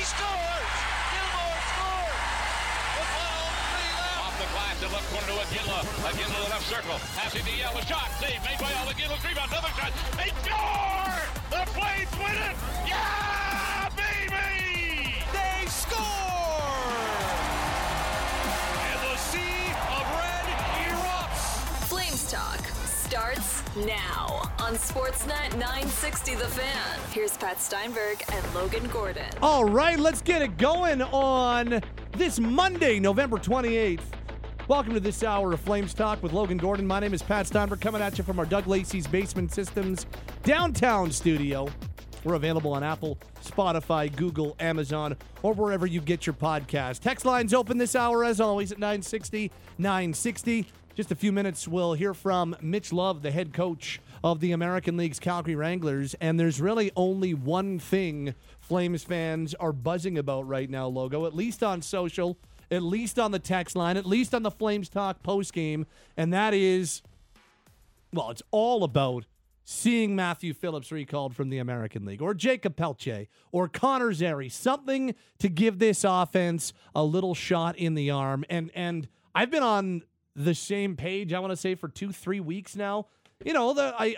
scores! Gilmore scores! With 1:03 left. Off the glass, the left corner to Iginla. Iginla to the left circle. Passing to Yell. A shot. Save made by Yell. Iginla's rebound. Another shot. They score! The Flames win it! Yeah, baby! They score! And the sea of red erupts. Flames Talk starts now on Sportsnet 960 The Fan. Here's Pat Steinberg and Logan Gordon. All right, let's get it going on this Monday, November 28th. Welcome to this hour of Flames Talk with Logan Gordon. My name is Pat Steinberg, coming at you from our Doug Lacey's Basement Systems downtown studio. We're available on Apple, Spotify, Google, Amazon, or wherever you get your podcast. Text lines open this hour, as always, at 960-960. Just a few minutes, we'll hear from Mitch Love, the head coach of the American League's Calgary Wranglers. And there's really only one thing Flames fans are buzzing about right now, Logo, at least on social, at least on the text line, at least on the Flames Talk postgame. And that is, well, it's all about seeing Matthew Phillips recalled from the American League, or Jacob Pelche, or Connor Zary, something to give this offense a little shot in the arm. And I've been on the same page, I want to say, for 2-3 weeks now. You know,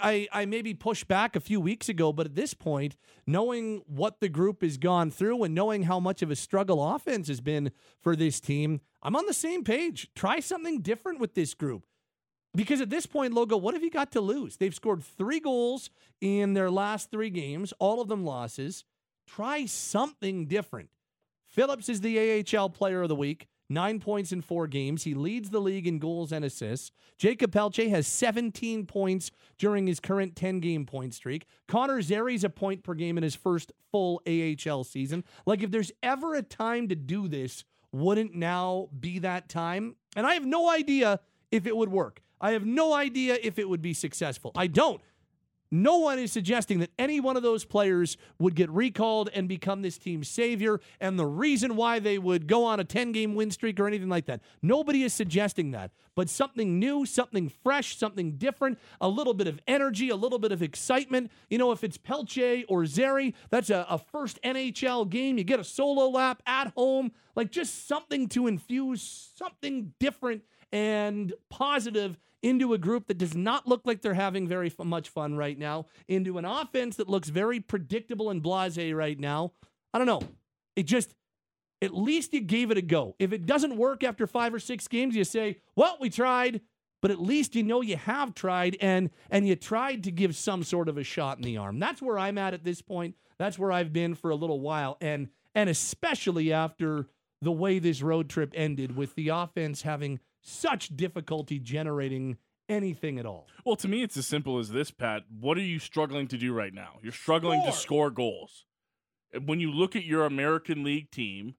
I maybe pushed back a few weeks ago, but at this point, knowing what the group has gone through and knowing how much of a struggle offense has been for this team, I'm on the same page. Try something different with this group. Because at this point, Logo, what have you got to lose? They've scored 3 goals in their last 3 games, all of them losses. Try something different. Phillips is the AHL Player of the Week. 9 points in 4 games. He leads the league in goals and assists. Jacob Pelche has 17 points during his current 10-game point streak. Connor Zary's a point per game in his first full AHL season. Like, if there's ever a time to do this, wouldn't now be that time? And I have no idea if it would work. I have no idea if it would be successful. I don't. No one is suggesting that any one of those players would get recalled and become this team's savior and the reason why they would go on a 10-game win streak or anything like that. Nobody is suggesting that. But something new, something fresh, something different, a little bit of energy, a little bit of excitement. You know, if it's Pelche or Zary, that's a first NHL game. You get a solo lap at home. Like, just something to infuse something different and positive into a group that does not look like they're having very much fun right now, into an offense that looks very predictable and blasé right now. I don't know. It just, at least you gave it a go. If it doesn't work after 5 or 6 games, you say, well, we tried, but at least you know you have tried, and you tried to give some sort of a shot in the arm. That's where I'm at this point. That's where I've been for a little while, and especially after the way this road trip ended, with the offense having such difficulty generating anything at all. Well, to me, it's as simple as this, Pat. What are you struggling to do right now? You're struggling to score goals. When you look at your American League team,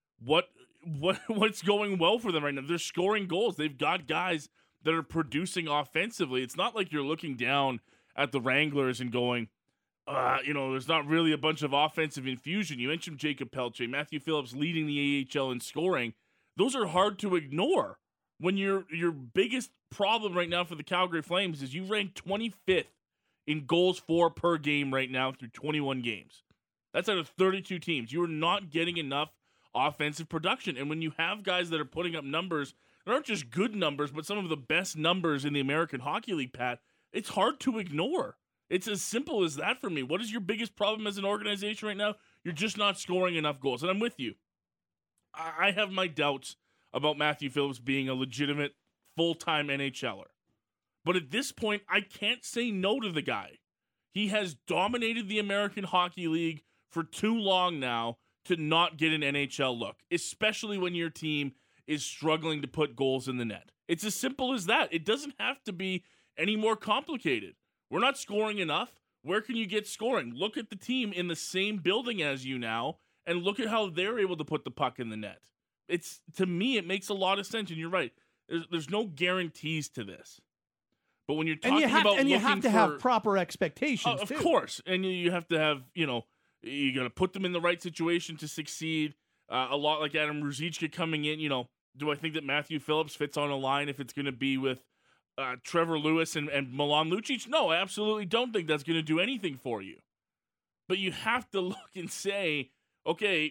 what's going well for them right now? They're scoring goals. They've got guys that are producing offensively. It's not like you're looking down at the Wranglers and going, there's not really a bunch of offensive infusion. You mentioned Jacob Pelche, Matthew Phillips leading the AHL in scoring. Those are hard to ignore. When your biggest problem right now for the Calgary Flames is you rank 25th in goals for per game right now through 21 games. That's out of 32 teams. You are not getting enough offensive production. And when you have guys that are putting up numbers that aren't just good numbers, but some of the best numbers in the American Hockey League, Pat, it's hard to ignore. It's as simple as that for me. What is your biggest problem as an organization right now? You're just not scoring enough goals. And I'm with you. I have my doubts about Matthew Phillips being a legitimate full-time NHLer. But at this point, I can't say no to the guy. He has dominated the American Hockey League for too long now to not get an NHL look, especially when your team is struggling to put goals in the net. It's as simple as that. It doesn't have to be any more complicated. We're not scoring enough. Where can you get scoring? Look at the team in the same building as you now, and look at how they're able to put the puck in the net. To me, it makes a lot of sense, and you're right. There's no guarantees to this. But when you're talking about you have to have proper expectations, of course. And you have to have, you got to put them in the right situation to succeed. A lot like Adam Ruzicka coming in, do I think that Matthew Phillips fits on a line if it's going to be with Trevor Lewis and Milan Lucic? No, I absolutely don't think that's going to do anything for you. But you have to look and say, okay,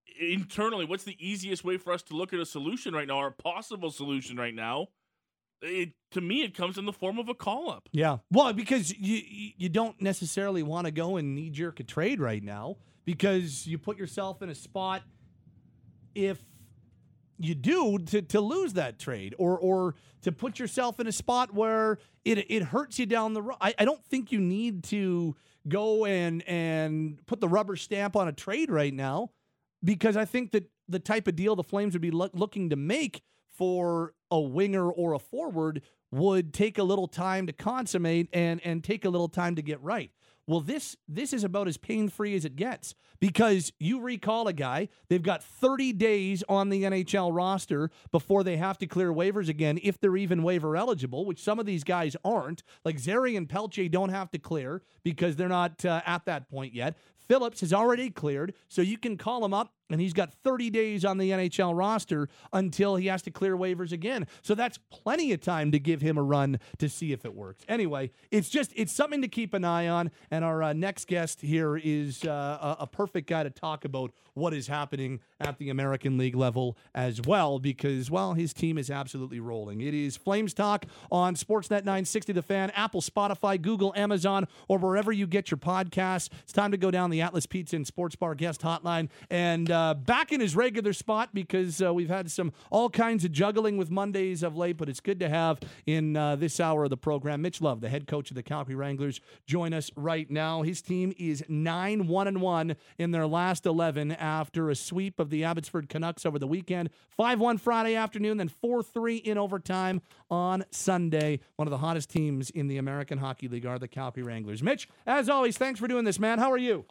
internally, what's the easiest way for us to look at a solution right now, or a possible solution right now? To me, it comes in the form of a call-up. Yeah. Well, because you don't necessarily want to go and knee-jerk a trade right now, because you put yourself in a spot, if you do, to lose that trade, or to put yourself in a spot where it hurts you down the road. I don't think you need to go and put the rubber stamp on a trade right now, because I think that the type of deal the Flames would be looking to make for a winger or a forward would take a little time to consummate and take a little time to get right. Well, this is about as pain-free as it gets, because you recall a guy, they've got 30 days on the NHL roster before they have to clear waivers again, if they're even waiver eligible, which some of these guys aren't. Like Zary and Pelche don't have to clear because they're not at that point yet. Phillips has already cleared, so you can call him up, and he's got 30 days on the NHL roster until he has to clear waivers again. So that's plenty of time to give him a run to see if it works. Anyway, it's something to keep an eye on, and our next guest here is a perfect guy to talk about what is happening at the American League level as well, because, well, his team is absolutely rolling. It is Flames Talk on Sportsnet 960 The Fan, Apple, Spotify, Google, Amazon, or wherever you get your podcasts. It's time to go down the Atlas Pizza and Sports Bar guest hotline, and back in his regular spot, because we've had all kinds of juggling with Mondays of late, but it's good to have in this hour of the program Mitch Love, the head coach of the Calgary Wranglers, join us right now. His team is 9-1-1 in their last 11 after a sweep of the Abbotsford Canucks over the weekend. 5-1 Friday afternoon, then 4-3 in overtime on Sunday. One of the hottest teams in the American Hockey League are the Calgary Wranglers. Mitch, as always, thanks for doing this, man. How are you?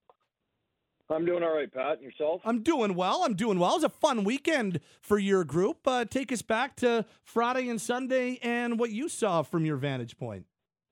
I'm doing all right, Pat. And yourself? I'm doing well. It was a fun weekend for your group. Take us back to Friday and Sunday and what you saw from your vantage point.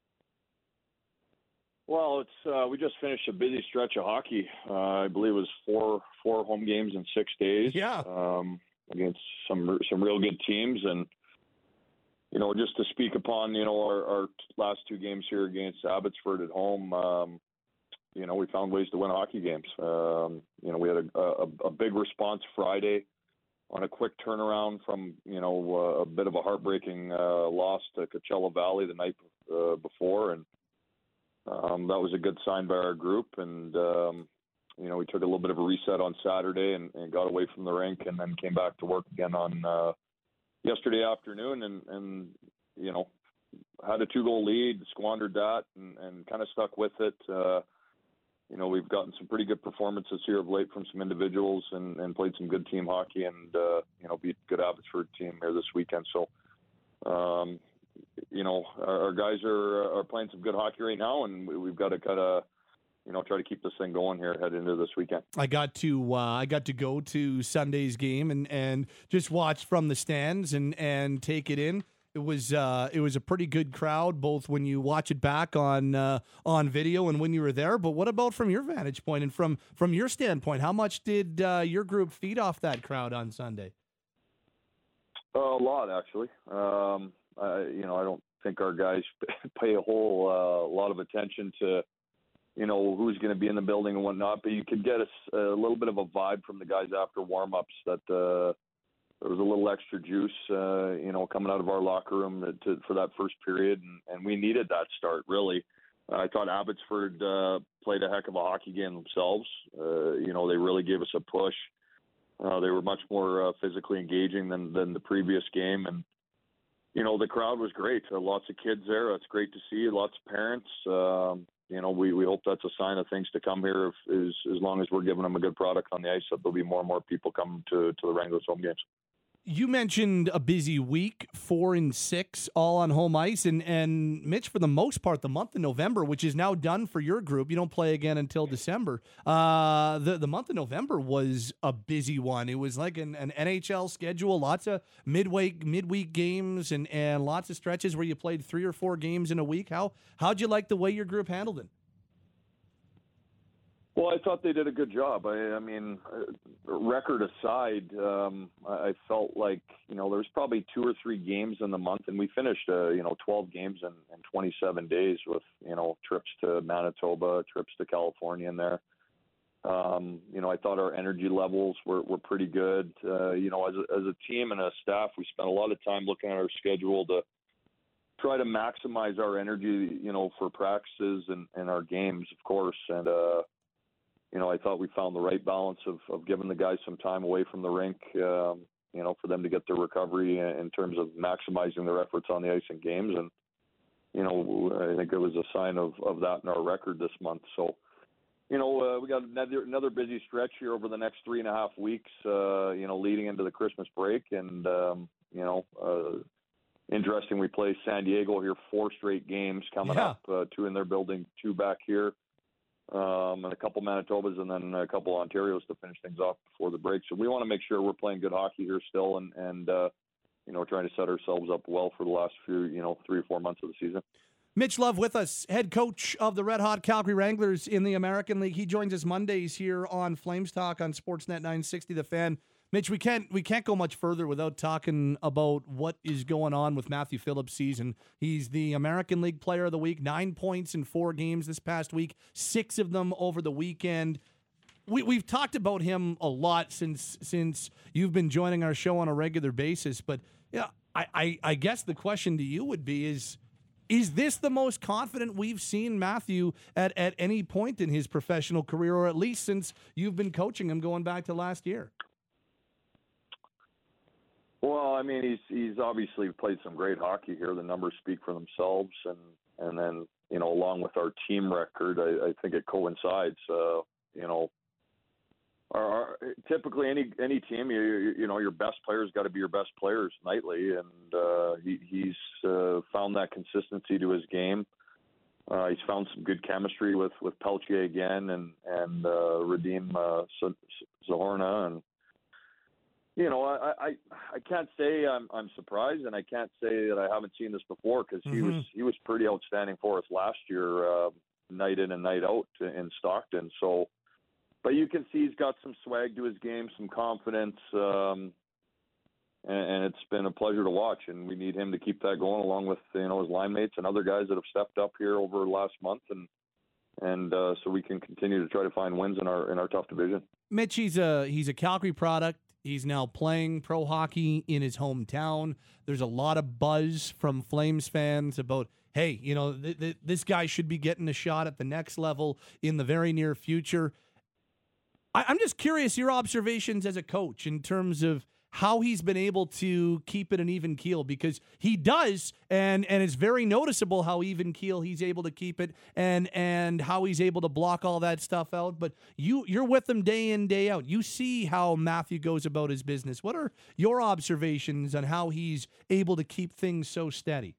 Well, it's we just finished a busy stretch of hockey. I believe it was four home games in 6 days. Yeah. Against some real good teams, and just to speak upon our last two games here against Abbotsford at home. We found ways to win hockey games. We had a big response Friday on a quick turnaround from, a bit of a heartbreaking loss to Coachella Valley the night before. And that was a good sign by our group. And, we took a little bit of a reset on Saturday and got away from the rink, and then came back to work again on yesterday afternoon and had a 2-goal lead, squandered that, and kind of stuck with it. We've gotten some pretty good performances here of late from some individuals and played some good team hockey and, beat a good Abbotsford team here this weekend. So, our guys are playing some good hockey right now, and we've got to kind of, try to keep this thing going here head into this weekend. I got to go to Sunday's game and just watch from the stands and take it in. It was a pretty good crowd, both when you watch it back on video and when you were there. But what about from your vantage point and from your standpoint? How much did your group feed off that crowd on Sunday? A lot, actually. I don't think our guys pay a whole lot of attention to who's going to be in the building and whatnot. But you could get a little bit of a vibe from the guys after warm-ups that there was a little extra juice, coming out of our locker room for that first period, and we needed that start, really. I thought Abbotsford played a heck of a hockey game themselves. They really gave us a push. They were much more physically engaging than the previous game, and the crowd was great. Lots of kids there. That's great to see. Lots of parents. We hope that's a sign of things to come here. As long as we're giving them a good product on the ice, that there'll be more and more people coming to the Wranglers home games. You mentioned a busy week, 4 and 6, all on home ice. And Mitch, for the most part, the month of November, which is now done for your group, you don't play again until December. The month of November was a busy one. It was like an NHL schedule, lots of midweek games and lots of stretches where you played 3 or 4 games in a week. How'd you like the way your group handled it? Well, I thought they did a good job. I mean, record aside, I felt like, there was probably 2 or 3 games in the month, and we finished, 12 games in 27 days with, trips to Manitoba, trips to California in there. I thought our energy levels were pretty good. As a team and a staff, we spent a lot of time looking at our schedule to try to maximize our energy, for practices and our games, of course. And, I thought we found the right balance of giving the guys some time away from the rink, for them to get their recovery in terms of maximizing their efforts on the ice and games. And, I think it was a sign of that in our record this month. So, we got another busy stretch here over the next 3.5 weeks, leading into the Christmas break. And, interesting, we play San Diego here 4 straight games coming up, 2 in their building, 2 back here, and a couple Manitobas and then a couple Ontarios to finish things off before the break. So we want to make sure we're playing good hockey here still and trying to set ourselves up well for the last few, 3 or 4 months of the season. Mitch Love with us, head coach of the Red Hot Calgary Wranglers in the American League. He joins us Mondays here on Flames Talk on Sportsnet 960 The Fan. Mitch, we can't go much further without talking about what is going on with Matthew Phillips' season. He's the American League Player of the Week, 9 points in 4 games this past week, 6 of them over the weekend. We've talked about him a lot since you've been joining our show on a regular basis, but yeah, I guess the question to you would be is this the most confident we've seen Matthew at any point in his professional career, or at least since you've been coaching him going back to last year? Well, I mean, he's obviously played some great hockey here. The numbers speak for themselves, and then along with our team record, I think it coincides. Typically any team, your best players got to be your best players nightly, and he's found that consistency to his game. He's found some good chemistry with Peltier again, and Radim Zohorna, and I can't say I'm surprised, and I can't say that I haven't seen this before, because he was pretty outstanding for us last year, night in and night out in Stockton. So, but you can see he's got some swag to his game, some confidence, and it's been a pleasure to watch. And we need him to keep that going, along with his line mates and other guys that have stepped up here over the last month, and so we can continue to try to find wins in our tough division. Mitch, he's a Calgary product. He's now playing pro hockey in his hometown. There's a lot of buzz from Flames fans about, hey, this guy should be getting a shot at the next level in the very near future. I'm just curious, your observations as a coach in terms of how he's been able to keep it an even keel, because he does, and it's very noticeable how even keel he's able to keep it, and how he's able to block all that stuff out. But you're with him day in, day out. You see how Matthew goes about his business. What are your observations on how he's able to keep things so steady?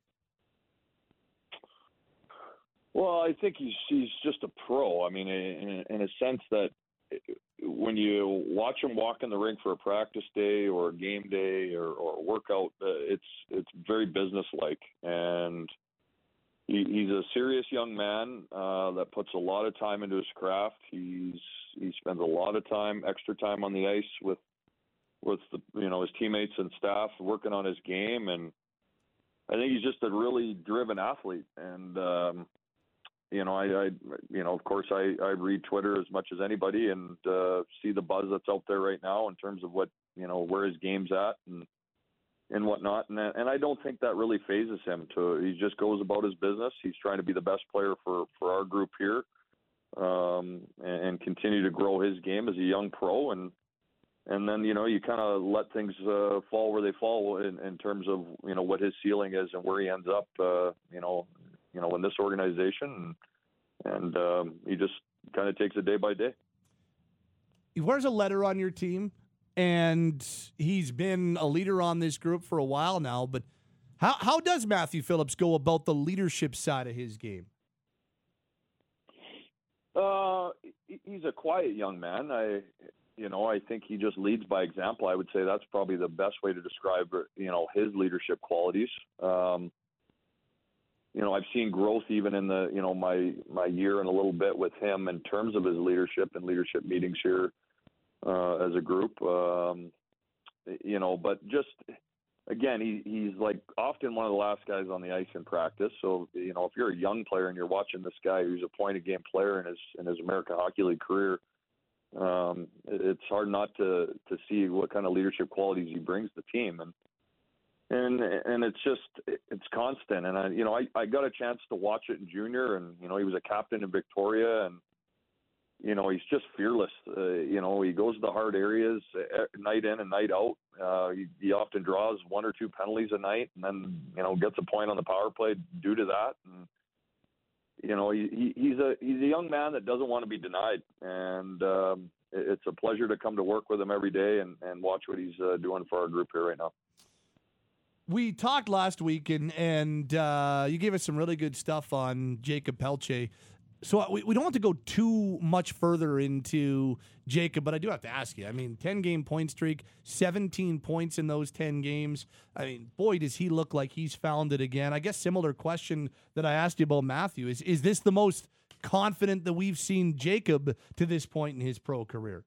Well, I think he's just a pro. I mean, in a sense that when you watch him walk in the rink for a practice day or a game day or a workout, it's very businesslike, and he's a serious young man that puts a lot of time into his craft. He spends a lot of extra time on the ice with his teammates and staff working on his game, and I think he's just a really driven athlete. And of course, I read Twitter as much as anybody, and see the buzz that's out there right now in terms of what, where his game's at and whatnot. And I don't think that really phases him. He just goes about his business. He's trying to be the best player for our group here, and continue to grow his game as a young pro. And then, you kind of let things fall where they fall in terms of, what his ceiling is and where he ends up, in this organization, and he just kind of takes it day by day. He wears a letter on your team, and he's been a leader on this group for a while now, but how does Matthew Phillips go about the leadership side of his game? He's a quiet young man. I think he just leads by example. I would say that's probably the best way to describe, his leadership qualities. I've seen growth even in the, my year and a little bit with him in terms of his leadership and leadership meetings here as a group. But just, again, he's like often one of the last guys on the ice in practice. So, if you're a young player and you're watching this guy who's a point-a-game player in his American Hockey League career, it's hard not to see what kind of leadership qualities he brings to the team, and it's constant. And I got a chance to watch it in junior, and he was a captain in Victoria, and he's just fearless. He goes to the hard areas night in and night out. He often draws 1 or 2 penalties a night, and then gets a point on the power play due to that. And he's a young man that doesn't want to be denied, and it's a pleasure to come to work with him every day and watch what he's doing for our group here right now. We talked last week, and you gave us some really good stuff on Jacob Pelche. So we don't want to go too much further into Jacob, but I do have to ask you. 10-game point streak, 17 points in those 10 games. Boy, does he look like he's found it again. I guess similar question that I asked you about Matthew. Is this the most confident that we've seen Jacob to this point in his pro career?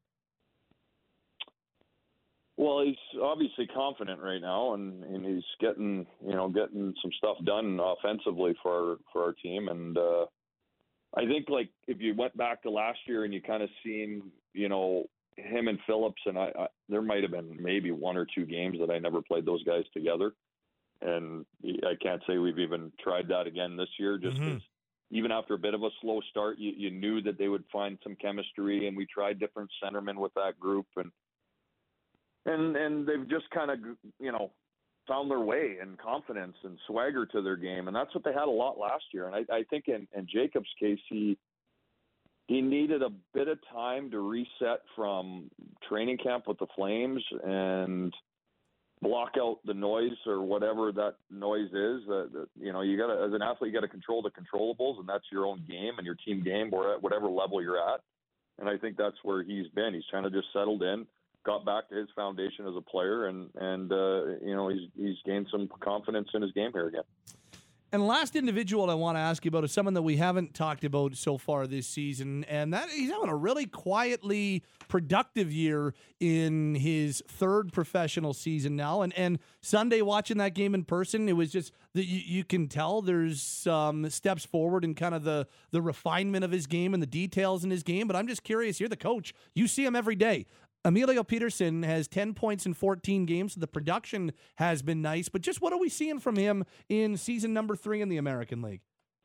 Well, he's obviously confident right now, and he's getting some stuff done offensively for our team. And I think, if you went back to last year and you kind of seen, him and Phillips, and I there might have been maybe 1 or 2 games that I never played those guys together. And I can't say we've even tried that again this year, just because even after a bit of a slow start, you knew that they would find some chemistry, and we tried different centermen with that group, and they've just kind of, found their way and confidence and swagger to their game. And that's what they had a lot last year. And I think in Jacob's case, he needed a bit of time to reset from training camp with the Flames and block out the noise or whatever that noise is. You got to, as an athlete, you got to control the controllables, and that's your own game and your team game, or at whatever level you're at. And I think that's where he's been. He's kind of just settled in, got back to his foundation as a player, and he's gained some confidence in his game here again. And last individual I want to ask you about is someone that we haven't talked about so far this season, and that he's having a really quietly productive year in his 3rd professional season now. And Sunday, watching that game in person, it was just that you can tell there's steps forward in kind of the refinement of his game and the details in his game. But I'm just curious, you're the coach. You see him every day. Emilio Peterson has 10 points in 14 games. So the production has been nice, but just what are we seeing from him in season number 3 in the American League?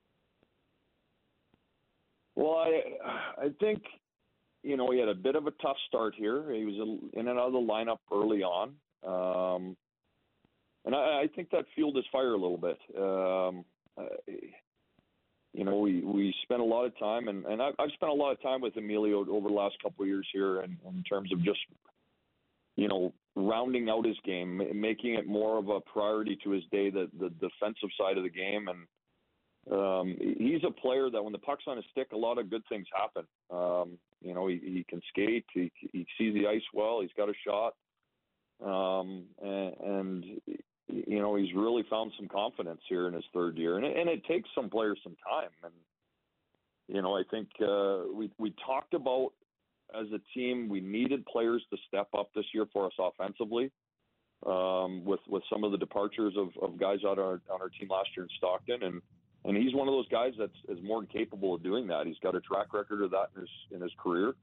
Well, I think, he had a bit of a tough start here. He was in and out of the lineup early on. And I think that fueled his fire a little bit. We spent a lot of time, and I've spent a lot of time with Emilio over the last couple of years here in terms of just, rounding out his game, making it more of a priority to his day, the defensive side of the game. And he's a player that when the puck's on his stick, a lot of good things happen. He can skate, he sees the ice well, he's got a shot. And he's really found some confidence here in his 3rd year, and it takes some players some time. And I think we talked about as a team we needed players to step up this year for us offensively, with some of the departures of guys on our team last year in Stockton, and he's one of those guys that's is more than capable of doing that. He's got a track record of that in his career.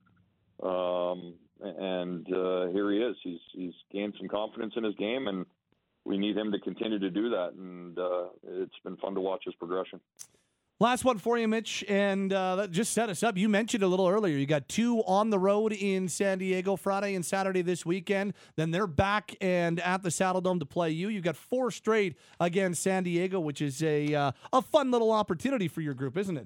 And here he is. He's gained some confidence in his game, and we need him to continue to do that, and it's been fun to watch his progression. Last one for you, Mitch, and just set us up. You mentioned a little earlier, you got 2 on the road in San Diego, Friday and Saturday this weekend. Then they're back and at the Saddledome to play you. You've got 4 straight against San Diego, which is a fun little opportunity for your group, isn't it?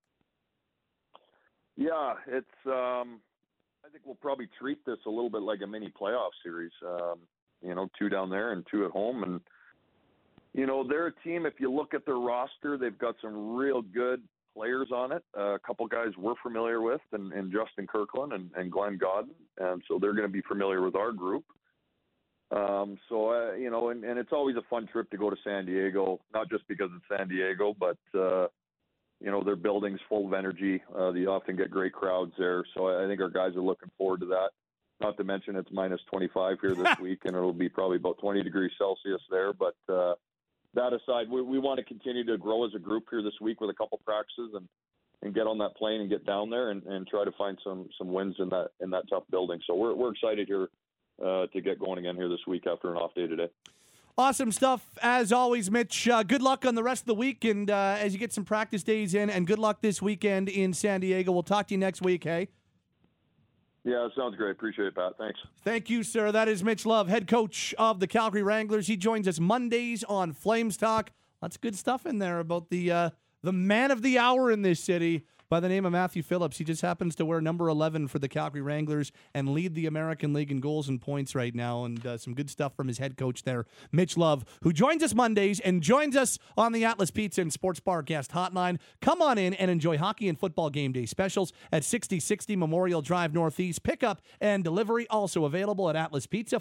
Yeah, it's. I think we'll probably treat this a little bit like a mini playoff series. 2 down there and 2 at home. And, they're a team, if you look at their roster, they've got some real good players on it. A couple guys we're familiar with, and Justin Kirkland and Glenn Godden. And so they're going to be familiar with our group. And it's always a fun trip to go to San Diego, not just because it's San Diego, but, their building's full of energy. They often get great crowds there. So I think our guys are looking forward to that. Not to mention it's minus 25 here this week, and it'll be probably about 20 degrees Celsius there. But that aside, we want to continue to grow as a group here this week with a couple practices get on that plane and get down there and try to find some wins in that tough building. So we're excited here to get going again here this week after an off day today. Awesome stuff, as always, Mitch. Good luck on the rest of the week, and as you get some practice days in, and good luck this weekend in San Diego. We'll talk to you next week, hey? Yeah, sounds great. Appreciate it, Pat. Thanks. Thank you, sir. That is Mitch Love, head coach of the Calgary Wranglers. He joins us Mondays on Flames Talk. Lots of good stuff in there about the man of the hour in this city by the name of Matthew Phillips. He just happens to wear number 11 for the Calgary Wranglers and lead the American League in goals and points right now. And some good stuff from his head coach there, Mitch Love, who joins us Mondays and joins us on the Atlas Pizza and Sports Bar guest hotline. Come on in and enjoy hockey and football game day specials at 6060 Memorial Drive Northeast. Pickup and delivery also available at Atlas Pizza,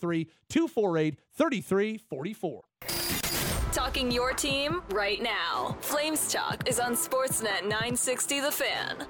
403-248-3344. Talking your team right now. Flames Talk is on Sportsnet 960 The Fan.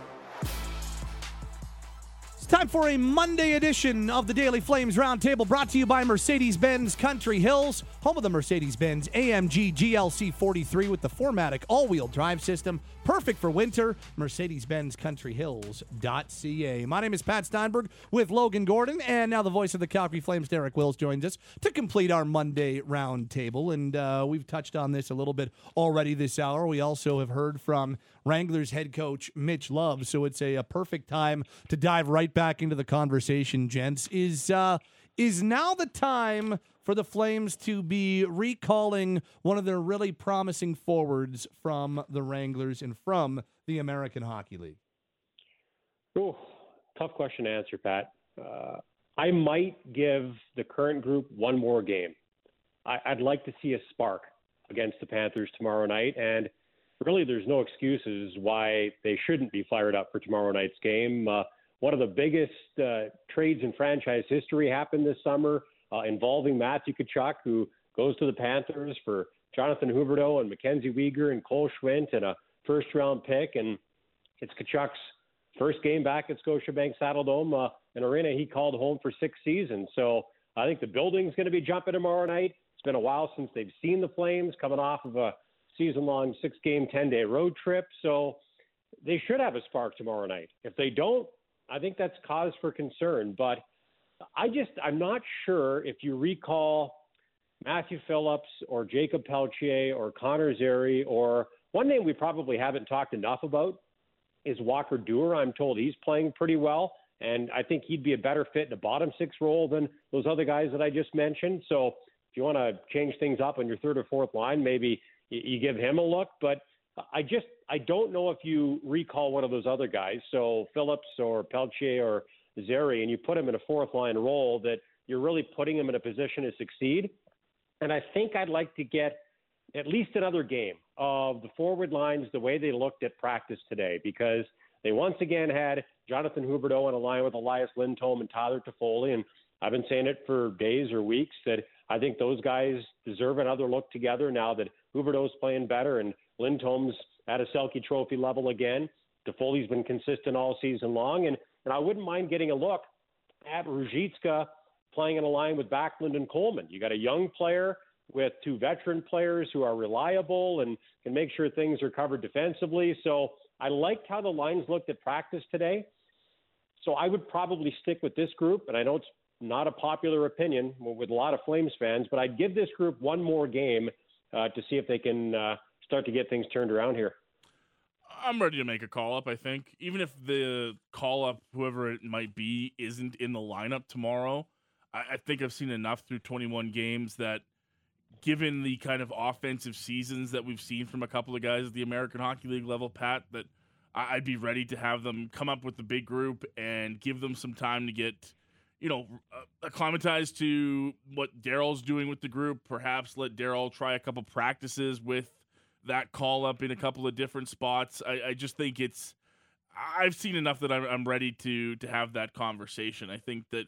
It's time for a Monday edition of the Daily Flames Roundtable, brought to you by Mercedes-Benz Country Hills, home of the Mercedes-Benz AMG GLC 43 with the 4MATIC all-wheel drive system, perfect for winter. Mercedes-Benz CountryHills.ca. My name is Pat Steinberg with Logan Gordon, and now the voice of the Calgary Flames, Derek Wills, joins us to complete our Monday Roundtable. And we've touched on this a little bit already this hour. We also have heard from Wranglers head coach Mitch Love, so it's a perfect time to dive right back into the conversation, gents. Is now the time for the Flames to be recalling one of their really promising forwards from the Wranglers and from the American Hockey League? Oh, tough question to answer, Pat. I might give the current group one more game. I'd like to see a spark against the Panthers tomorrow night, and really there's no excuses why they shouldn't be fired up for tomorrow night's game. One of the biggest trades in franchise history happened this summer involving Matthew Tkachuk, who goes to the Panthers for Jonathan Huberdeau and Mackenzie Weegar and Cole Schwindt and a first-round pick. And it's Tkachuk's first game back at Scotiabank Saddledome, an arena he called home for 6 seasons. So I think the building's going to be jumping tomorrow night. It's been a while since they've seen the Flames coming off of a season-long 6-game, 10-day road trip. So they should have a spark tomorrow night. If they don't, I think that's cause for concern. But I'm not sure if you recall Matthew Phillips or Jacob Pelletier or Connor Zary, or one name we probably haven't talked enough about is Walker Duehr. I'm told he's playing pretty well, and I think he'd be a better fit in a bottom six role than those other guys that I just mentioned. So if you want to change things up on your third or fourth line, maybe you give him a look. But I don't know if you recall one of those other guys, so Phillips or Pelletier or Zary, and you put him in a fourth line role, that you're really putting him in a position to succeed. And I think I'd like to get at least another game of the forward lines the way they looked at practice today, because they once again had Jonathan Huberdeau on a line with Elias Lindholm and Tyler Toffoli. And I've been saying it for days or weeks that I think those guys deserve another look together now that Huberdeau's playing better and Lindholm's at a Selke Trophy level again. Toffoli's been consistent all season long. And I wouldn't mind getting a look at Ruzicka playing in a line with Backlund and Coleman. You got a young player with two veteran players who are reliable and can make sure things are covered defensively. So I liked how the lines looked at practice today. So I would probably stick with this group. And I know it's not a popular opinion with a lot of Flames fans, but I'd give this group one more game to see if they can start to get things turned around here. I'm ready to make a call-up, I think. Even if the call-up, whoever it might be, isn't in the lineup tomorrow, I think I've seen enough through 21 games that, given the kind of offensive seasons that we've seen from a couple of guys at the American Hockey League level, Pat, that I'd be ready to have them come up with the big group and give them some time to get, acclimatized to what Daryl's doing with the group. Perhaps let Daryl try a couple practices with that call up in a couple of different spots. I just think I've seen enough that I'm ready to have that conversation. I think that,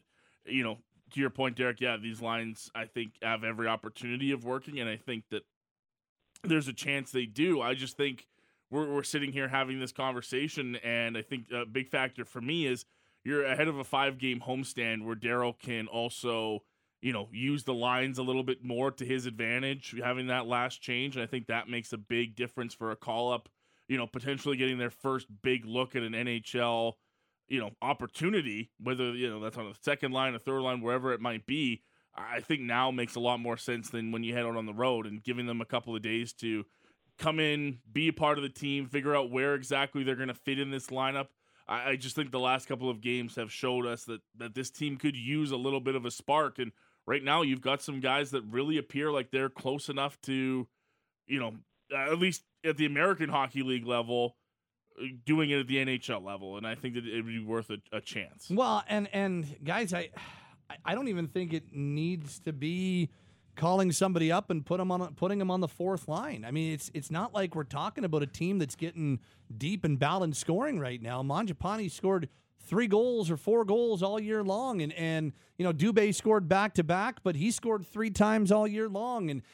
to your point, Derek, yeah, these lines, I think, have every opportunity of working, and I think that there's a chance they do. I just think we're sitting here having this conversation, and I think a big factor for me is you're ahead of a 5-game homestand where Daryl can also, use the lines a little bit more to his advantage, having that last change. And I think that makes a big difference for a call-up potentially getting their first big look at an NHL, opportunity, whether, that's on the second line, a third line, wherever it might be. I think now makes a lot more sense than when you head out on the road, and giving them a couple of days to come in, be a part of the team, figure out where exactly they're going to fit in this lineup. I just think the last couple of games have showed us that this team could use a little bit of a spark. And right now you've got some guys that really appear like they're close enough to, at least at the American Hockey League level, doing it at the NHL level. And I think that it would be worth a chance. Well, and guys, I don't even think it needs to be calling somebody up and putting them on the fourth line. I mean, it's not like we're talking about a team that's getting deep and balanced scoring right now. Mangiapane scored 3 goals or 4 goals all year long, and Dubé scored back-to-back, but he scored 3 times all year long, and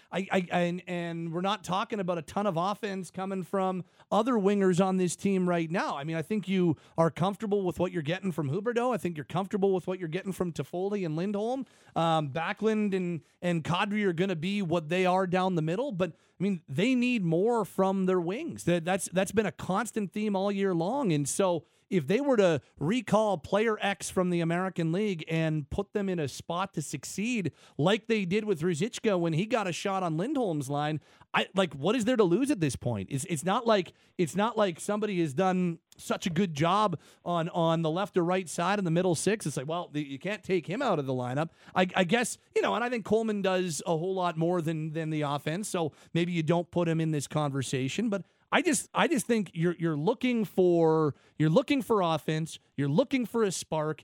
and we're not talking about a ton of offense coming from other wingers on this team right now. I mean, I think you are comfortable with what you're getting from Huberdeau. I think you're comfortable with what you're getting from Toffoli and Lindholm. Backlund and Kadri are going to be what they are down the middle, but I mean, they need more from their wings. That's been a constant theme all year long, and so if they were to recall player X from the American League and put them in a spot to succeed like they did with Ruzicka when he got a shot on Lindholm's line, what is there to lose at this point? It's not like somebody has done such a good job on the left or right side in the middle six. It's like, well, you can't take him out of the lineup. I guess, and I think Coleman does a whole lot more than the offense, so maybe you don't put him in this conversation, but I just think you're looking for offense. You're looking for a spark.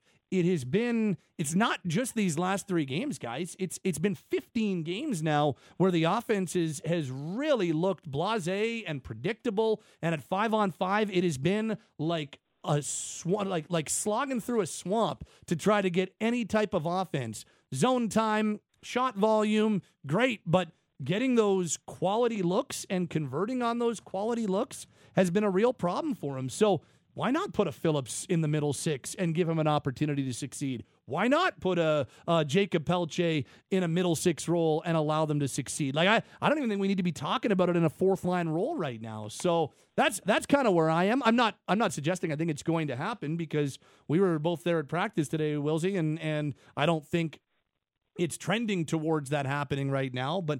It's not just these last 3 games, guys. It's been 15 games now where the offense has really looked blasé and predictable. And at 5-on-5, it has been like a like slogging through a swamp to try to get any type of offense. Zone time, shot volume, great, but getting those quality looks and converting on those quality looks has been a real problem for him. So why not put a Phillips in the middle six and give him an opportunity to succeed? Why not put a Jacob Pelche in a middle six role and allow them to succeed? I don't even think we need to be talking about it in a fourth line role right now. So that's kind of where I am. I'm not suggesting I think it's going to happen, because we were both there at practice today, Wilsey, and I don't think it's trending towards that happening right now, but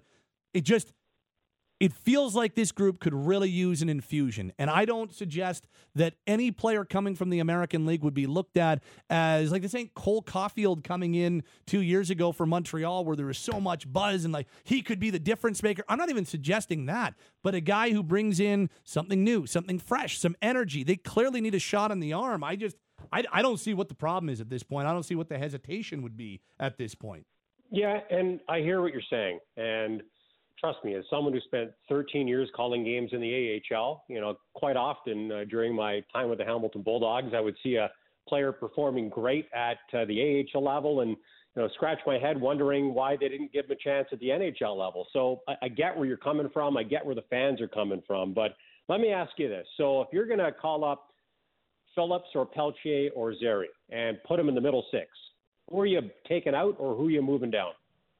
it feels like this group could really use an infusion. And I don't suggest that any player coming from the American League would be looked at as, like, this ain't Cole Caulfield coming in 2 years ago for Montreal where there was so much buzz and he could be the difference maker. I'm not even suggesting that, but a guy who brings in something new, something fresh, some energy. They clearly need a shot in the arm. I don't see what the problem is at this point. I don't see what the hesitation would be at this point. Yeah, and I hear what you're saying, and trust me, as someone who spent 13 years calling games in the AHL, quite often during my time with the Hamilton Bulldogs, I would see a player performing great at the AHL level and scratch my head wondering why they didn't give him a chance at the NHL level. So I get where you're coming from. I get where the fans are coming from. But let me ask you this. So if you're going to call up Phillips or Pelche or Zeri and put them in the middle six, who are you taking out or who are you moving down?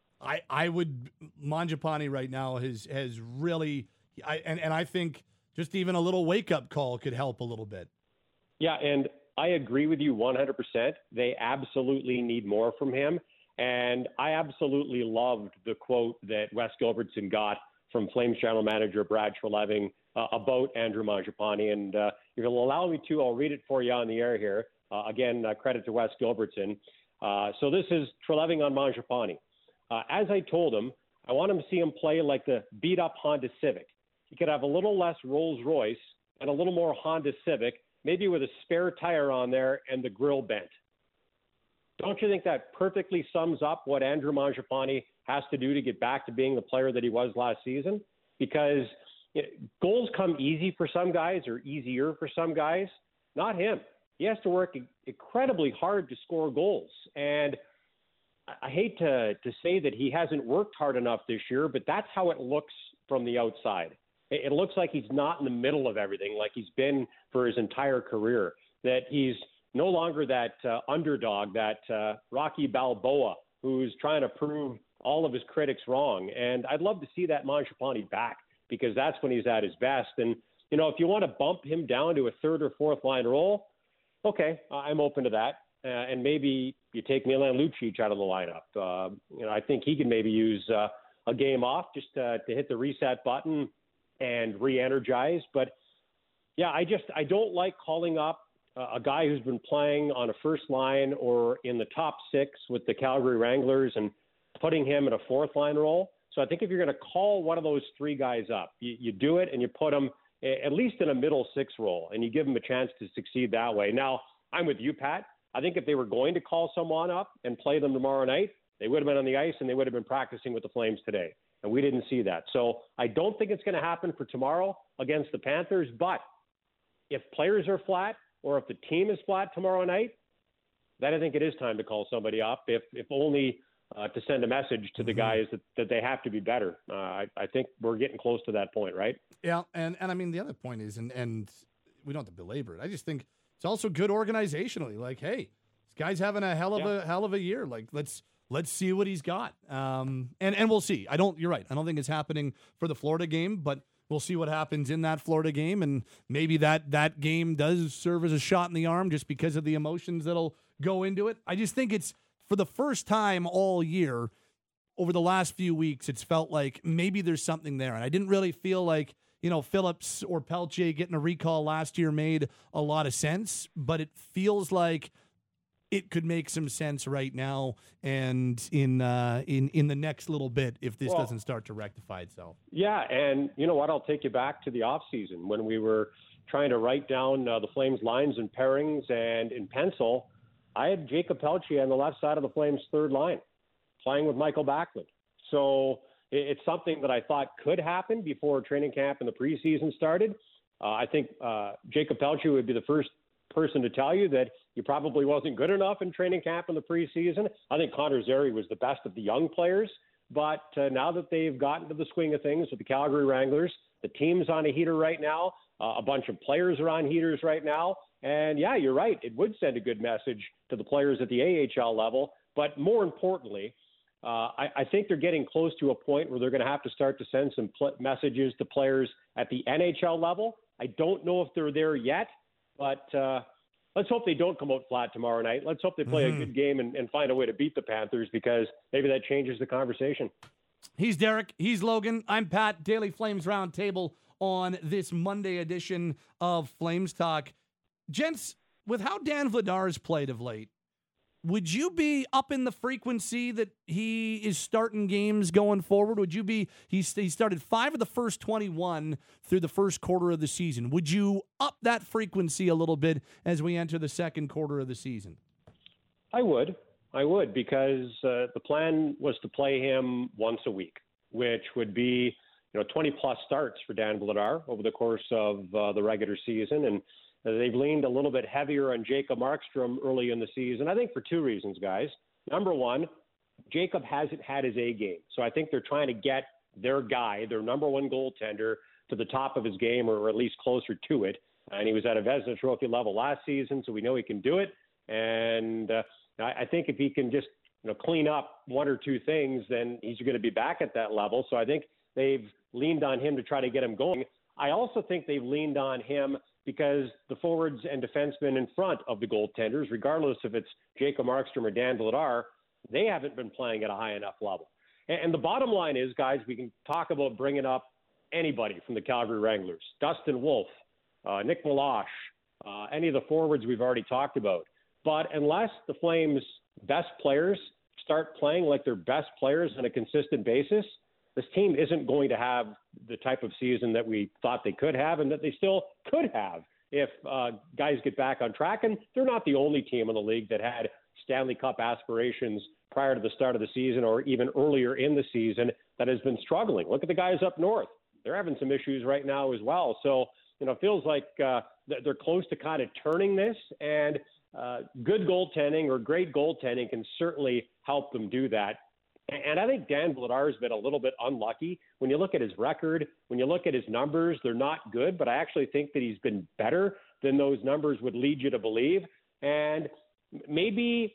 I would, Mangiapane right now has really, and I think just even a little wake-up call could help a little bit. Yeah, and I agree with you 100%. They absolutely need more from him. And I absolutely loved the quote that Wes Gilbertson got from Flames general manager Brad Treliving about Andrew Mangiapane. And if you'll allow me to, I'll read it for you on the air here. Again, credit to Wes Gilbertson. So this is Treliving on Mangiapane. As I told him, I want him to see him play like the beat-up Honda Civic. He could have a little less Rolls-Royce and a little more Honda Civic, maybe with a spare tire on there and the grill bent. Don't you think that perfectly sums up what Andrew Mangiapane has to do to get back to being the player that he was last season? Because goals come easy for some guys or easier for some guys. Not him. He has to work incredibly hard to score goals. And I hate to say that he hasn't worked hard enough this year, but that's how it looks from the outside. It looks like he's not in the middle of everything like he's been for his entire career, that he's no longer that underdog, that Rocky Balboa who's trying to prove all of his critics wrong. And I'd love to see that Mangiapane back, because that's when he's at his best. And if you want to bump him down to a third or fourth line role, okay, I'm open to that. And maybe you take Milan Lucic out of the lineup. I think he can maybe use a game off just to hit the reset button and re-energize. But yeah, I don't like calling up a guy who's been playing on a first line or in the top six with the Calgary Wranglers and putting him in a fourth line role. So I think if you're going to call one of those three guys up, you do it and you put him at least in a middle six role and you give him a chance to succeed that way. Now, I'm with you, Pat. I think if they were going to call someone up and play them tomorrow night, they would have been on the ice and they would have been practicing with the Flames today. And we didn't see that. So I don't think it's going to happen for tomorrow against the Panthers. But if players are flat or if the team is flat tomorrow night, then I think it is time to call somebody up, if only to send a message to the guys that they have to be better. I think we're getting close to that point, right? Yeah, and I mean, the other point is, and we don't have to belabor it, I just think it's also good organizationally. Like, hey, this guy's having a hell of a year. Like, let's see what he's got. And we'll see. You're right. I don't think it's happening for the Florida game, but we'll see what happens in that Florida game. And maybe that game does serve as a shot in the arm just because of the emotions that'll go into it. I just think it's, for the first time all year, over the last few weeks, it's felt like maybe there's something there. And I didn't really feel like, Phillips or Pelche getting a recall last year made a lot of sense, but it feels like it could make some sense right now and in the next little bit if this doesn't start to rectify itself. Yeah, and you know what? I'll take you back to the offseason when we were trying to write down the Flames lines and pairings, and in pencil, I had Jacob Pelche on the left side of the Flames' third line, playing with Michael Backlund. So it's something that I thought could happen before training camp and the preseason started. I think Jacob Pelche would be the first person to tell you that he probably wasn't good enough in training camp in the preseason. I think Connor Zary was the best of the young players. But now that they've gotten to the swing of things with the Calgary Wranglers, the team's on a heater right now. A bunch of players are on heaters right now. And, yeah, you're right. It would send a good message to the players at the AHL level. But more importantly, I think they're getting close to a point where they're going to have to start to send some messages to players at the NHL level. I don't know if they're there yet, but let's hope they don't come out flat tomorrow night. Let's hope they play a good game and find a way to beat the Panthers, because maybe that changes the conversation. He's Derek. He's Logan. I'm Pat. Daily Flames Roundtable on this Monday edition of Flames Talk. Gents, with how Dan Vladar's played of late, would you be up in the frequency that he is starting games going forward? Would you be, he started 5 of the first 21 through the first quarter of the season. Would you up that frequency a little bit as we enter the second quarter of the season? I would, because the plan was to play him once a week, which would be 20-plus starts for Dan Vladar over the course of the regular season. And they've leaned a little bit heavier on Jacob Markstrom early in the season, I think for two reasons, guys. Number one, Jacob hasn't had his A game. So I think they're trying to get their guy, their number one goaltender, to the top of his game, or at least closer to it. And he was at a Vezina Trophy level last season, so we know he can do it. And I think if he can just clean up one or two things, then he's going to be back at that level. So I think they've leaned on him to try to get him going. I also think they've leaned on him because the forwards and defensemen in front of the goaltenders, regardless if it's Jacob Markstrom or Dan Vladar, they haven't been playing at a high enough level. And the bottom line is, guys, we can talk about bringing up anybody from the Calgary Wranglers, Dustin Wolf, Nick Meloche, any of the forwards we've already talked about. But unless the Flames' best players start playing like their best players on a consistent basis, this team isn't going to have the type of season that we thought they could have and that they still could have if guys get back on track. And they're not the only team in the league that had Stanley Cup aspirations prior to the start of the season or even earlier in the season that has been struggling. Look at the guys up north. They're having some issues right now as well. So, it feels like they're close to kind of turning this, and good goaltending or great goaltending can certainly help them do that. And I think Dan Vladar has been a little bit unlucky. When you look at his record, when you look at his numbers, they're not good, but I actually think that he's been better than those numbers would lead you to believe. And maybe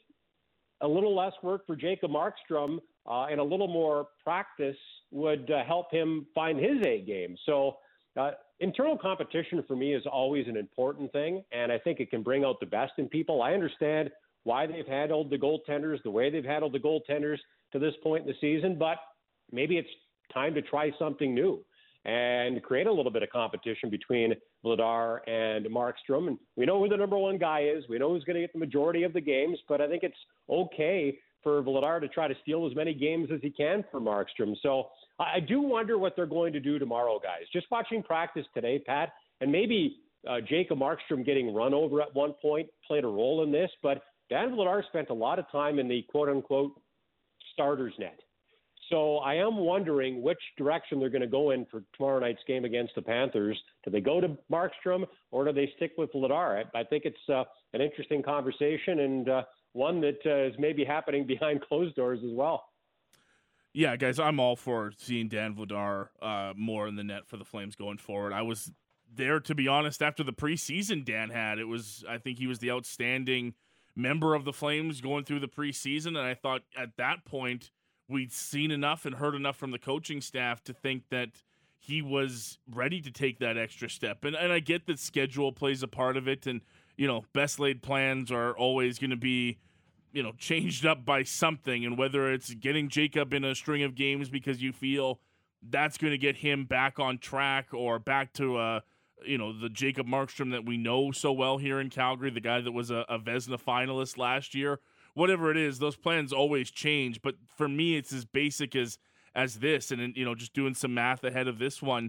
a little less work for Jacob Markstrom and a little more practice would help him find his A game. So internal competition for me is always an important thing, and I think it can bring out the best in people. I understand why they've handled the goaltenders the way they've handled the goaltenders to this point in the season, but maybe it's time to try something new and create a little bit of competition between Vladar and Markstrom. And we know who the number one guy is. We know who's going to get the majority of the games, but I think it's okay for Vladar to try to steal as many games as he can for Markstrom. So I do wonder what they're going to do tomorrow, guys. Just watching practice today, Pat, and maybe Jacob Markstrom getting run over at one point played a role in this, but Dan Vladar spent a lot of time in the quote-unquote starter's net. So I am wondering which direction they're going to go in for tomorrow night's game against the Panthers. Do they go to Markstrom or do they stick with Vladar? I think it's an interesting conversation and one that is maybe happening behind closed doors as well. Yeah, guys, I'm all for seeing Dan Vladar more in the net for the Flames going forward. I was there, to be honest, after the preseason Dan had. I think he was the outstanding member of the Flames going through the preseason, and I thought at that point we'd seen enough and heard enough from the coaching staff to think that he was ready to take that extra step. And I get that schedule plays a part of it, and, best laid plans are always going to be, changed up by something. And whether it's getting Jacob in a string of games because you feel that's going to get him back on track or back to, the Jacob Markstrom that we know so well here in Calgary, the guy that was a Vezina finalist last year. Whatever it is, those plans always change. But for me, it's as basic as this. And, just doing some math ahead of this one,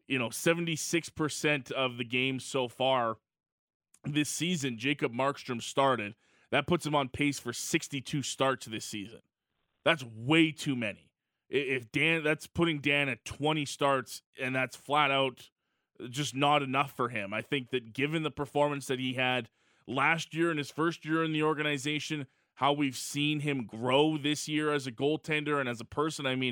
76% of the games so far this season, Jacob Markstrom started. That puts him on pace for 62 starts this season. That's way too many. That's putting Dan at 20 starts, and that's flat out just not enough for him. I think that given the performance that he had last year in his first year in the organization, how we've seen him grow this year as a goaltender and as a person. I mean,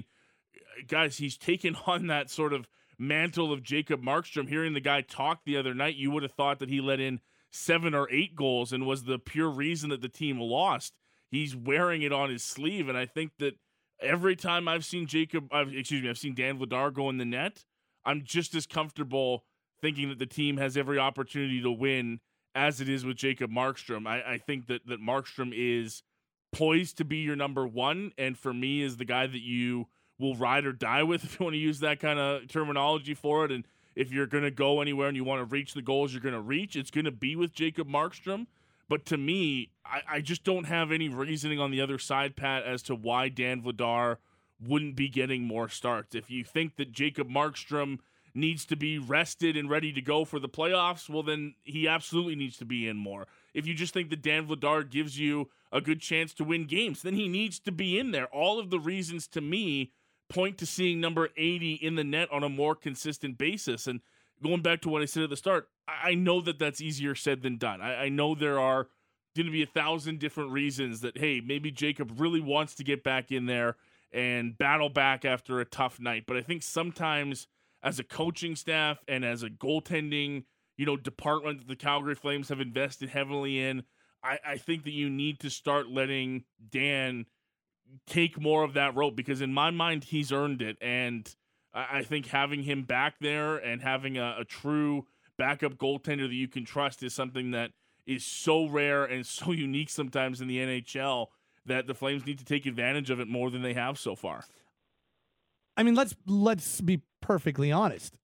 guys, he's taken on that sort of mantle of Jacob Markstrom. Hearing the guy talk the other night, you would have thought that he let in 7 or 8 goals and was the pure reason that the team lost. He's wearing it on his sleeve, and I think that every time I've seen I've seen Dan Vladar go in the net, I'm just as comfortable thinking that the team has every opportunity to win as it is with Jacob Markstrom. I think that Markstrom is poised to be your number one, and for me is the guy that you will ride or die with, if you want to use that kind of terminology for it. And if you're going to go anywhere and you want to reach the goals you're going to reach, it's going to be with Jacob Markstrom. But to me, I just don't have any reasoning on the other side, Pat, as to why Dan Vladar wouldn't be getting more starts. If you think that Jacob Markstrom needs to be rested and ready to go for the playoffs, well, then he absolutely needs to be in more. If you just think that Dan Vladar gives you a good chance to win games, then he needs to be in there. All of the reasons, to me, point to seeing number 80 in the net on a more consistent basis. And going back to what I said at the start, I know that that's easier said than done. I know there are going to be 1,000 different reasons that, hey, maybe Jacob really wants to get back in there and battle back after a tough night. But I think sometimes as a coaching staff and as a goaltending, department that the Calgary Flames have invested heavily in, I think that you need to start letting Dan take more of that rope, because in my mind, he's earned it. And I think having him back there and having a true backup goaltender that you can trust is something that is so rare and so unique sometimes in the NHL that the Flames need to take advantage of it more than they have so far. I mean, let's be perfectly honest.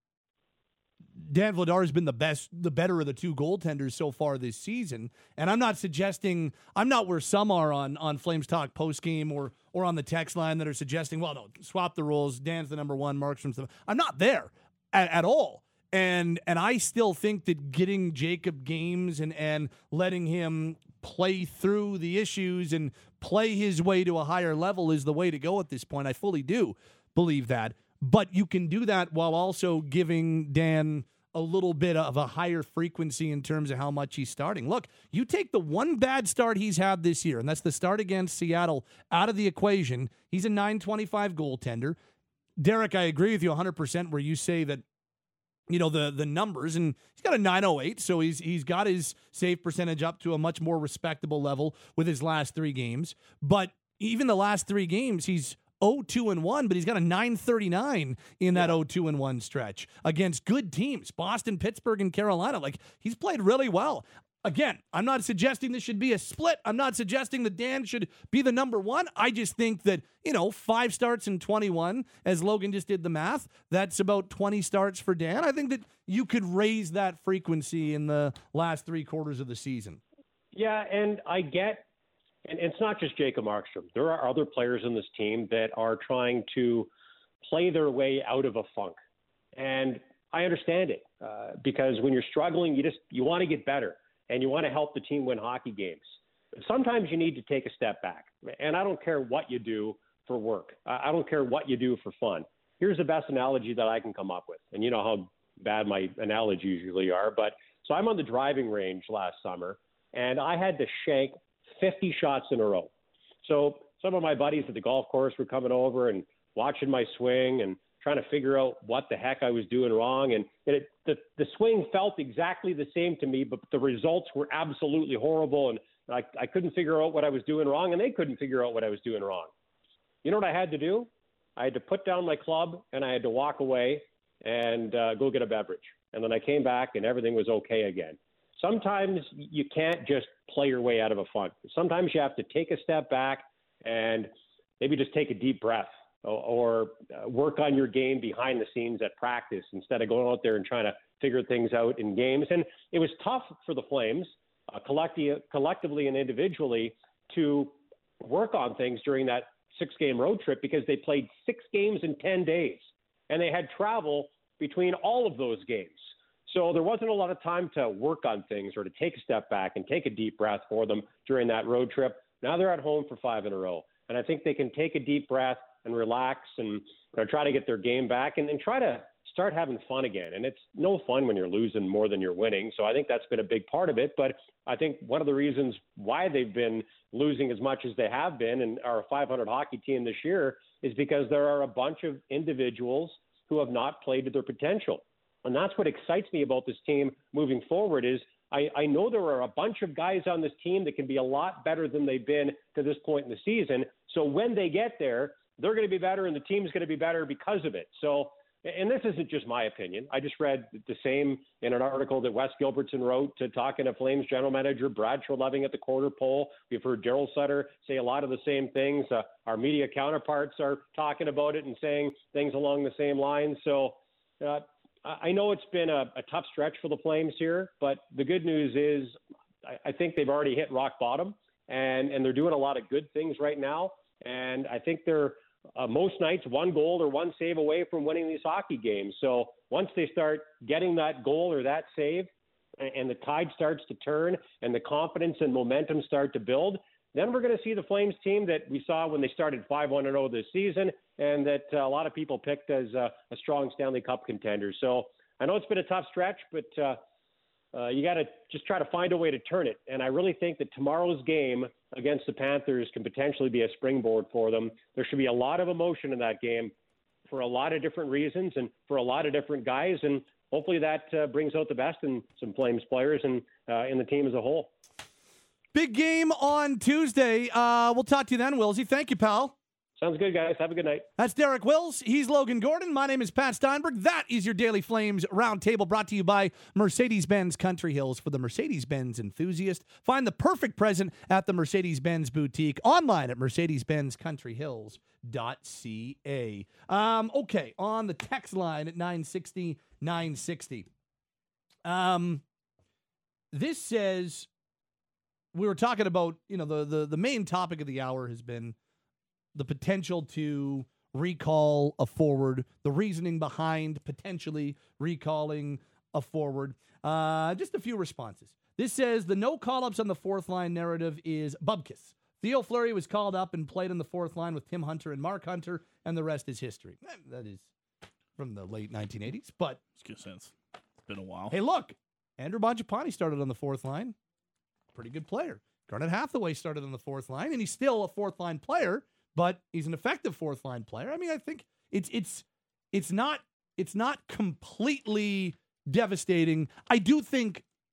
Dan Vladar has been the better of the two goaltenders so far this season. And I'm not where some are on Flames Talk postgame or on the text line that are suggesting, well, no, swap the roles. Dan's the number one, Markstrom's the... I'm not there at all. And I still think that getting Jacob games and letting him play through the issues and play his way to a higher level is the way to go at this point. I fully do believe that. But you can do that while also giving Dan a little bit of a higher frequency in terms of how much he's starting. Look, you take the one bad start he's had this year, and that's the start against Seattle, out of the equation. He's a .925 goaltender. Derek, I agree with you 100% where you say that, the numbers, and he's got a .908, so he's got his save percentage up to a much more respectable level with his last 3 games. But even the last 3 games, he's 0-2-1, but he's got a 939 in that 0-2-1 stretch against good teams, Boston, Pittsburgh, and Carolina. Like, he's played really well. Again, I'm not suggesting this should be a split. I'm not suggesting that Dan should be the number one. I just think that, 5 starts in 21, as Logan just did the math, that's about 20 starts for Dan. I think that you could raise that frequency in the last 3 quarters of the season. Yeah, and I get, and it's not just Jacob Markstrom. There are other players in this team that are trying to play their way out of a funk. And I understand it because when you're struggling, you want to get better. And you want to help the team win hockey games. But sometimes you need to take a step back. And I don't care what you do for work. I don't care what you do for fun. Here's the best analogy that I can come up with. And you know how bad my analogies usually are. So I'm on the driving range last summer, and I had to shank 50 shots in a row. So some of my buddies at the golf course were coming over and watching my swing and trying to figure out what the heck I was doing wrong. And the swing felt exactly the same to me, but the results were absolutely horrible. And I couldn't figure out what I was doing wrong, and they couldn't figure out what I was doing wrong. You know what I had to do? I had to put down my club, and I had to walk away and go get a beverage. And then I came back, and everything was okay again. Sometimes you can't just play your way out of a funk. Sometimes you have to take a step back and maybe just take a deep breath. Or work on your game behind the scenes at practice instead of going out there and trying to figure things out in games. And it was tough for the Flames, collectively and individually, to work on things during that 6-game road trip because they played 6 games in 10 days. And they had travel between all of those games. So there wasn't a lot of time to work on things or to take a step back and take a deep breath for them during that road trip. Now they're at home for 5 in a row. And I think they can take a deep breath and relax and try to get their game back and try to start having fun again. And it's no fun when you're losing more than you're winning. So I think that's been a big part of it. But I think one of the reasons why they've been losing as much as they have been and are a 500 hockey team this year is because there are a bunch of individuals who have not played to their potential. And that's what excites me about this team moving forward is I know there are a bunch of guys on this team that can be a lot better than they've been to this point in the season. So when they get there, they're going to be better and the team's going to be better because of it. So, and this isn't just my opinion. I just read the same in an article that Wes Gilbertson wrote talking to Flames general manager Brad Treleving at the quarter pole. We've heard Daryl Sutter say a lot of the same things. Our media counterparts are talking about it and saying things along the same lines. So I know it's been a tough stretch for the Flames here, but the good news is I think they've already hit rock bottom and they're doing a lot of good things right now. And I think they're most nights 1 goal or 1 save away from winning these hockey games. So once they start getting that goal or that save and the tide starts to turn and the confidence and momentum start to build, then we're going to see the Flames team that we saw when they started 5-1-0 this season and that a lot of people picked as a strong Stanley Cup contender. So I know it's been a tough stretch, but you got to just try to find a way to turn it. And I really think that tomorrow's game against the Panthers can potentially be a springboard for them. There should be a lot of emotion in that game for a lot of different reasons and for a lot of different guys. And hopefully that brings out the best in some Flames players and in the team as a whole. Big game on Tuesday. We'll talk to you then, Willsy. Thank you, pal. Sounds good, guys. Have a good night. That's Derek Wills. He's Logan Gordon. My name is Pat Steinberg. That is your Daily Flames Roundtable brought to you by Mercedes-Benz Country Hills. For the Mercedes-Benz enthusiast, find the perfect present at the Mercedes-Benz Boutique. Online at mercedes-benzcountryhills.ca. Okay, on the text line at 960-960. This says, we were talking about, the main topic of the hour has been the potential to recall a forward, the reasoning behind potentially recalling a forward. Just a few responses. This says the no call-ups on the fourth line narrative is bubkiss. Theo Fleury was called up and played on the fourth line with Tim Hunter and Mark Hunter, and the rest is history. That is from the late 1980s, but... Makes sense. It's been a while. Hey, look, Andrew Mangiapane started on the fourth line. Pretty good player. Garnet Hathaway started on the fourth line, and he's still a fourth-line player, but he's an effective fourth-line player. I mean, I think it's not completely devastating. I do think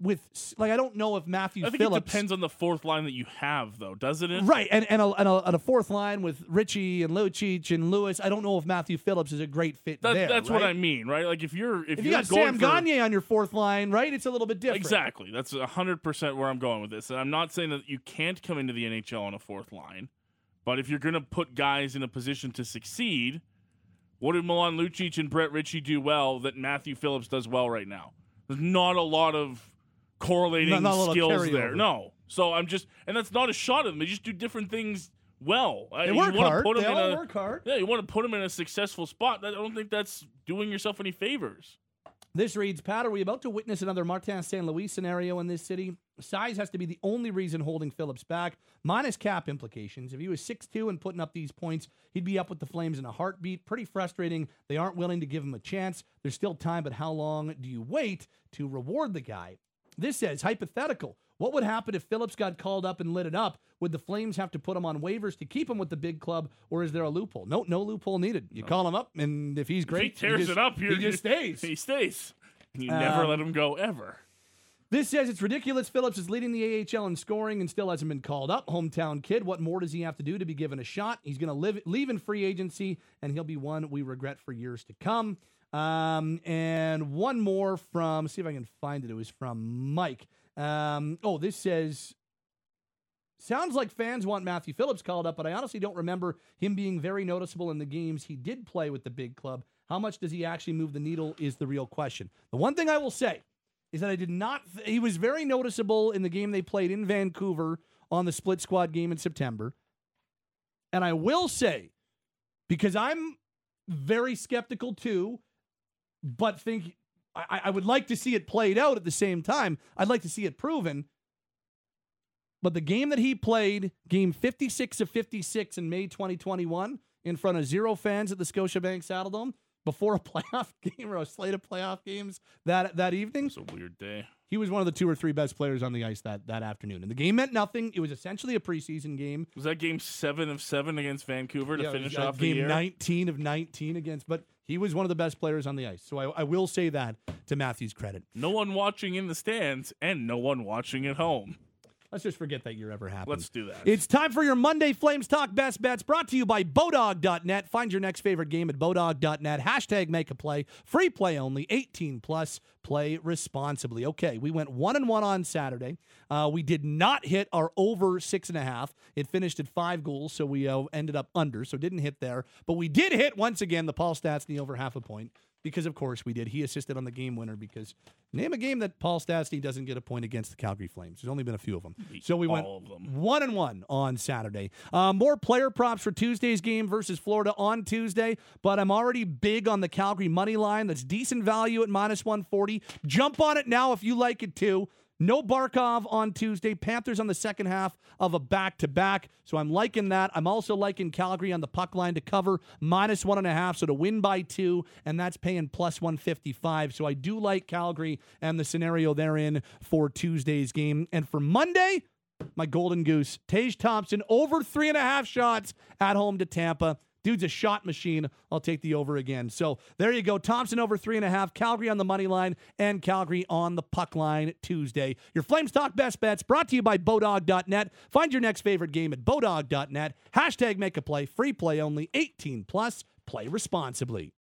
I don't know if Matthew I think Phillips. it depends on the fourth line that you have, though, doesn't it? Right, and a fourth line with Richie and Lucic and Lewis. I don't know if Matthew Phillips is a great fit there. That's right? what I mean, right? Like if you got Sam Gagner on your fourth line, right? It's a little bit different. Exactly. That's 100% where I'm going with this. And I'm not saying that you can't come into the NHL on a fourth line, but if you're going to put guys in a position to succeed, what did Milan Lucic and Brett Ritchie do well that Matthew Phillips does well right now? There's not a lot of correlating skills there. No. So and that's not a shot at them. They just do different things well. They work hard. They all work hard. Yeah, you want to put them in a successful spot. I don't think that's doing yourself any favors. This reads, Pat, are we about to witness another Martin St. Louis scenario in this city? Size has to be the only reason holding Phillips back, minus cap implications. If he was 6'2" and putting up these points, he'd be up with the Flames in a heartbeat. Pretty frustrating. They aren't willing to give him a chance. There's still time, but how long do you wait to reward the guy? This says, hypothetical. What would happen if Phillips got called up and lit it up? Would the Flames have to put him on waivers to keep him with the big club, or is there a loophole? No loophole needed. You call him up, and if he's great, if he tears it up, he just stays. He stays. You never let him go, ever. This says it's ridiculous. Phillips is leading the AHL in scoring and still hasn't been called up. Hometown kid. What more does he have to do to be given a shot? He's going to leave in free agency, and he'll be one we regret for years to come. And one more from, see if I can find it. It was from Mike. This says, sounds like fans want Matthew Phillips called up, but I honestly don't remember him being very noticeable in the games he did play with the big club. How much does he actually move the needle is the real question. The one thing I will say is that I did not, he was very noticeable in the game they played in Vancouver on the split squad game in September. And I will say, because I'm very skeptical too, but think I would like to see it played out at the same time. I'd like to see it proven. But the game that he played, game 56 of 56 in May 2021, in front of 0 fans at the Scotiabank Saddledome, before a playoff game or a slate of playoff games that evening. It's a weird day. He was one of the 2 or 3 best players on the ice that afternoon. And the game meant nothing. It was essentially a preseason game. Was that game 7 of 7 against Vancouver to finish off the year? Game 19 of 19 against, but he was one of the best players on the ice. So I will say that to Matthew's credit. No one watching in the stands and no one watching at home. Let's just forget that year ever happened. Let's do that. It's time for your Monday Flames Talk Best Bets, brought to you by Bodog.net. Find your next favorite game at Bodog.net. Hashtag make a play. Free play only. 18 plus. Play responsibly. Okay, we went 1-1 on Saturday. We did not hit our over 6.5. It finished at 5 goals, so we ended up under, so didn't hit there. But we did hit, once again, the Paul Stastny over 0.5 point. Because, of course, we did. He assisted on the game winner because name a game that Paul Stastny doesn't get a point against the Calgary Flames. There's only been a few of them. So we went 1-1 on Saturday. More player props for Tuesday's game versus Florida on Tuesday, but I'm already big on the Calgary money line. That's decent value at minus 140. Jump on it now if you like it too. No Barkov on Tuesday. Panthers on the second half of a back-to-back. So I'm liking that. I'm also liking Calgary on the puck line to cover minus 1.5. So to win by 2, and that's paying plus 155. So I do like Calgary and the scenario they're in for Tuesday's game. And for Monday, my golden goose, Tage Thompson, over 3.5 shots at home to Tampa. Dude's a shot machine. I'll take the over again. So there you go. Thompson over 3.5. Calgary on the money line and Calgary on the puck line Tuesday. Your Flames Talk Best Bets brought to you by Bodog.net. Find your next favorite game at Bodog.net. Hashtag make a play. Free play only. 18 plus. Play responsibly.